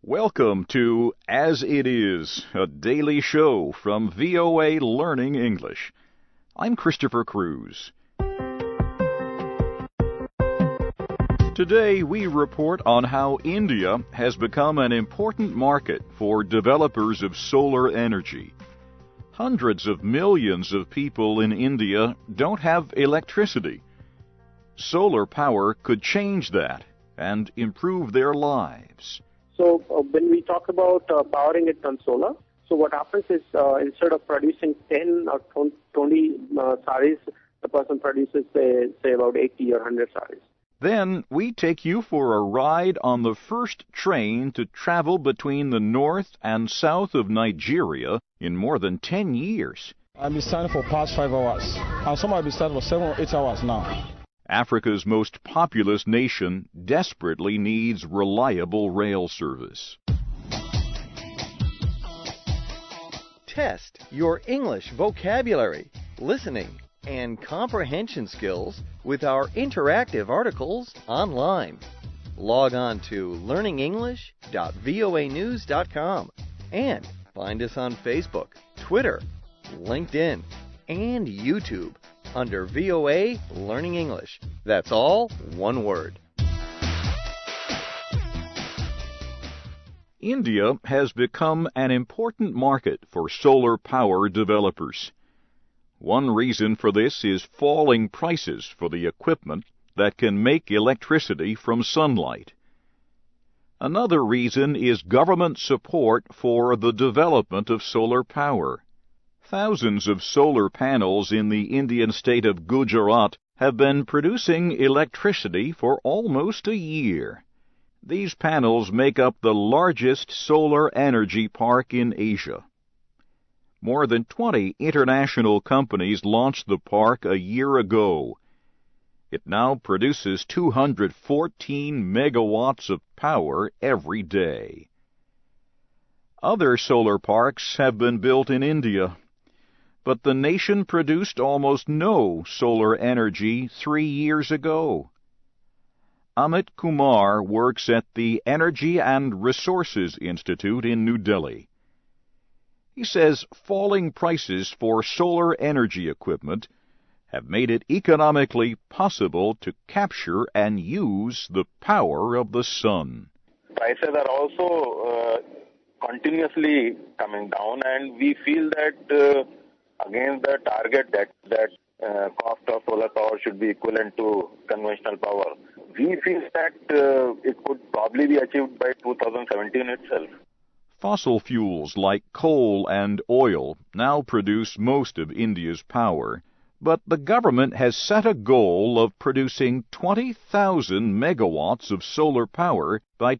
Welcome to As It Is, a daily show from VOA Learning English. I'm Christopher Cruz. Today we report on how India has become an important market for developers of solar energy. Hundreds of millions of people in India don't have electricity. Solar power could change that and improve their lives. So when we talk about powering it on solar, so what happens is instead of producing 10 or 20 saris, the person produces, say about 80 or 100 saris. Then we take you for a ride on the first train to travel between the north and south of Nigeria in more than 10 years. I've been standing for past 5 hours, and some have been standing for 7 or 8 hours now. Africa's most populous nation desperately needs reliable rail service. Test your English vocabulary, listening, and comprehension skills with our interactive articles online. Log on to learningenglish.voanews.com and find us on Facebook, Twitter, LinkedIn, and YouTube under VOA Learning English. That's all one word. India has become an important market for solar power developers. One reason for this is falling prices for the equipment that can make electricity from sunlight. Another reason is government support for the development of solar power. Thousands of solar panels in the Indian state of Gujarat have been producing electricity for almost a year. These panels make up the largest solar energy park in Asia. More than 20 international companies launched the park a year ago. It now produces 214 megawatts of power every day. Other solar parks have been built in India, but the nation produced almost no solar energy 3 years ago. Amit Kumar works at the Energy and Resources Institute in New Delhi. He says falling prices for solar energy equipment have made it economically possible to capture and use the power of the sun. Prices are also continuously coming down, and we feel that against the target that cost of solar power should be equivalent to conventional power, we feel that it could probably be achieved by 2017 itself. Fossil fuels like coal and oil now produce most of India's power, but the government has set a goal of producing 20,000 megawatts of solar power by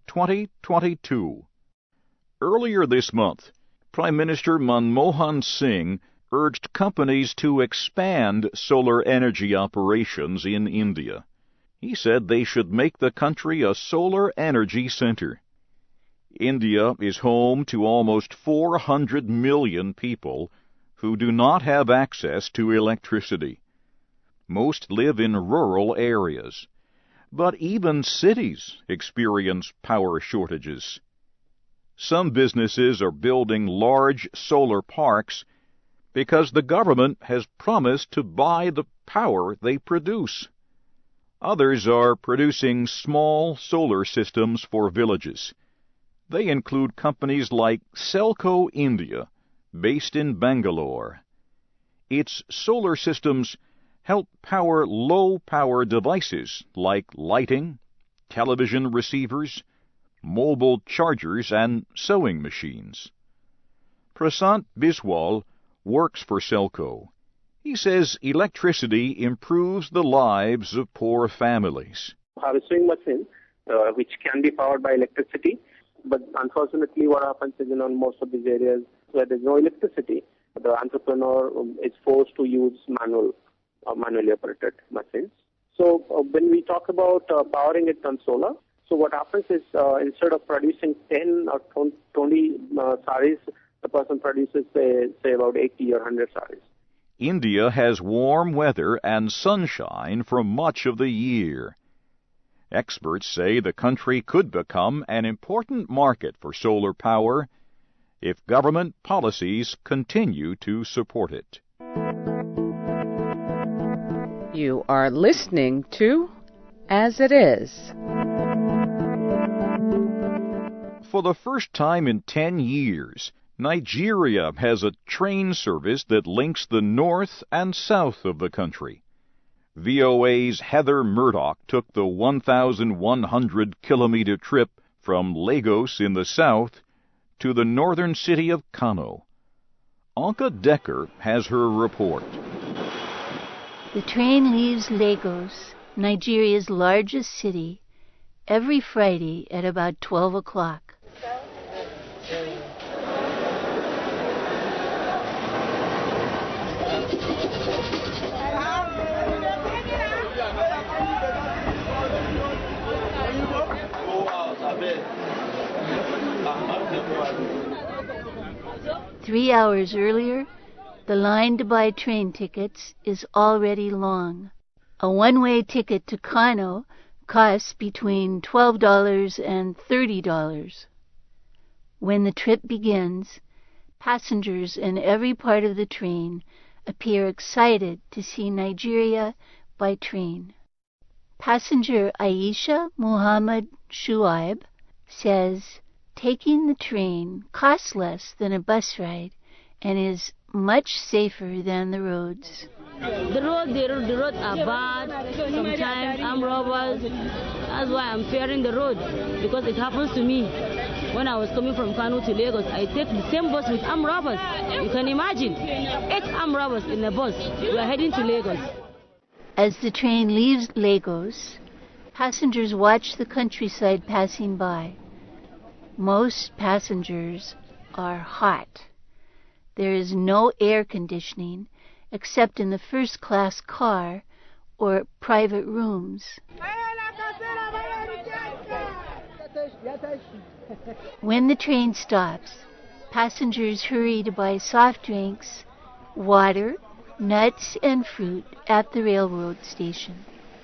2022. Earlier this month, Prime Minister Manmohan Singh urged companies to expand solar energy operations in India. He said they should make the country a solar energy center. India is home to almost 400 million people who do not have access to electricity. Most live in rural areas, but even cities experience power shortages. Some businesses are building large solar parks because the government has promised to buy the power they produce. Others are producing small solar systems for villages. They include companies like Selco India, based in Bangalore. Its solar systems help power low-power devices like lighting, television receivers, mobile chargers, and sewing machines. Prasant Biswal works for Selco. He says electricity improves the lives of poor families. Harvesting machine, which can be powered by electricity, but unfortunately what happens is in most of these areas where there's no electricity, the entrepreneur is forced to use manually operated machines. So when we talk about powering it on solar, so what happens is instead of producing 10 or 20 saris, the person produces, say about 80 or 100 saris. India has warm weather and sunshine for much of the year. Experts say the country could become an important market for solar power if government policies continue to support it. You are listening to As It Is. For the first time in 10 years, Nigeria has a train service that links the north and south of the country. VOA's Heather Murdoch took the 1,100-kilometer trip from Lagos in the south to the northern city of Kano. Anka Decker has her report. The train leaves Lagos, Nigeria's largest city, every Friday at about 12 o'clock. Three hours earlier, the line to buy train tickets is already long. A one-way ticket to Kano costs between $12 and $30. When the trip begins, passengers in every part of the train appear excited to see Nigeria by train. Passenger Aisha Muhammad Shuaib says taking the train costs less than a bus ride and is much safer than the roads. The roads are bad. Sometimes armed robbers. That's why I'm fearing the road, because it happens to me. When I was coming from Kano to Lagos, I take the same bus with armed robbers. You can imagine, 8 armed robbers in the bus. We are heading to Lagos. As the train leaves Lagos, passengers watch the countryside passing by. Most passengers are hot. There is no air conditioning except in the first-class car or private rooms. When the train stops, passengers hurry to buy soft drinks, water, nuts, and fruit at the railroad station.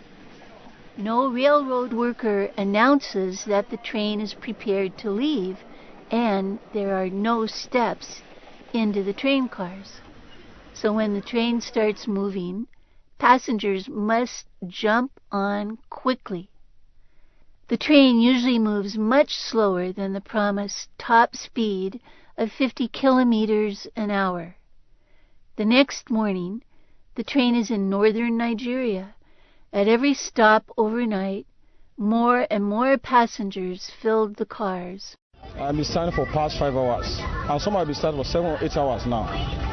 No railroad worker announces that the train is prepared to leave, and there are no steps into the train cars. So when the train starts moving, passengers must jump on quickly. The train usually moves much slower than the promised top speed of 50 kilometers an hour. The next morning, the train is in northern Nigeria. At every stop overnight, more and more passengers filled the cars. I've been standing for past 5 hours, and some have been standing for 7 or 8 hours now.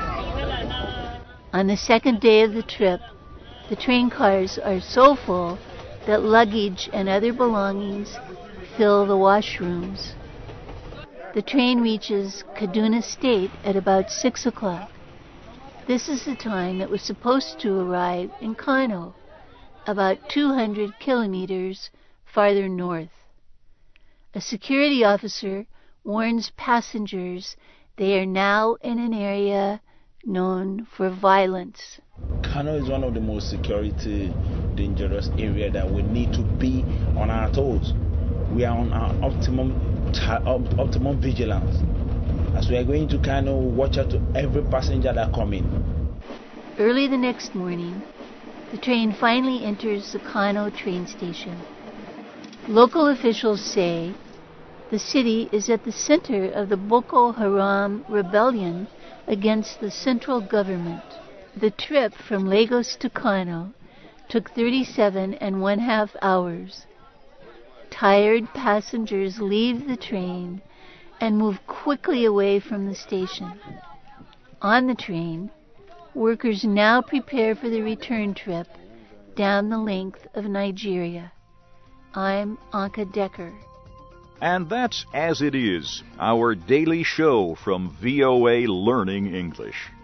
On the second day of the trip, the train cars are so full that luggage and other belongings fill the washrooms. The train reaches Kaduna State at about 6 o'clock. This is the time it was supposed to arrive in Kano, about 200 kilometers farther north. A security officer warns passengers they are now in an area known for violence. Kano is one of the most security dangerous areas that we need to be on our toes. We are on our optimum vigilance. As we are going to Kano, watch out to every passenger that come in. Early the next morning, the train finally enters the Kano train station. Local officials say the city is at the center of the Boko Haram rebellion against the central government. The trip from Lagos to Kano took 37.5 hours. Tired passengers leave the train and move quickly away from the station. On the train, workers now prepare for the return trip down the length of Nigeria. I'm Anka Decker. And that's As It Is, our daily show from VOA Learning English.